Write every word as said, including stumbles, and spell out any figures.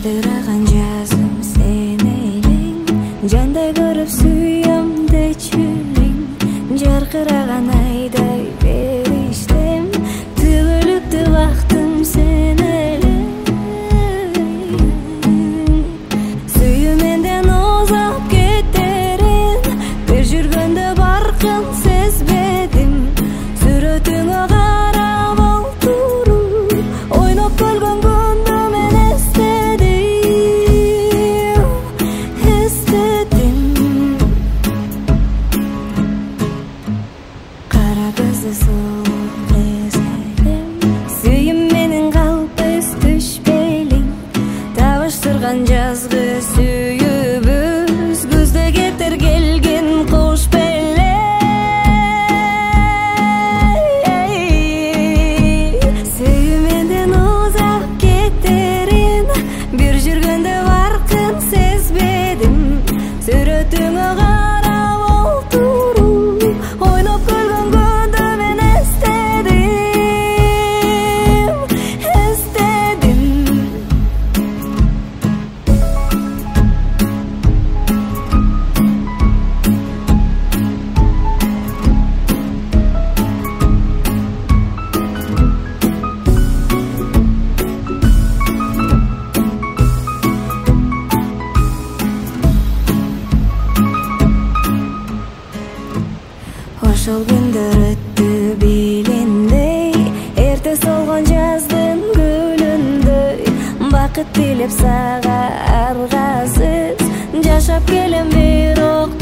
Жадыраган жазым сен элең, жандай көрүп сүйөм дечүлүң. Жаркыраган айдай бериштем, төгүлүптү бактым сен элең. Сүйүү менден озап кетерин, бир жүргөндө баркын сезбедим. Сүрөтүңө карап отуруп, ойноп көлгөн күндү мен эстедим, эстедим. Кара көзү сулуу эзелем, сүйүм менин калп эс түшпелиң. Табыштырган жазгы сүйүүбүз, күздө кетер келген куш беле. Сүйүү менден узап кетерин, бир жүргөндө баркын сезбедим. Сүрөтүңө карап отуруп, ойноп көлгөн күндү мен эстедим, эстедим. Ошол күндөр өттү билиндей, эрте солгон жаздын гүлүндөй. Бакыт тилеп сага аргасыз, жашап келем бирок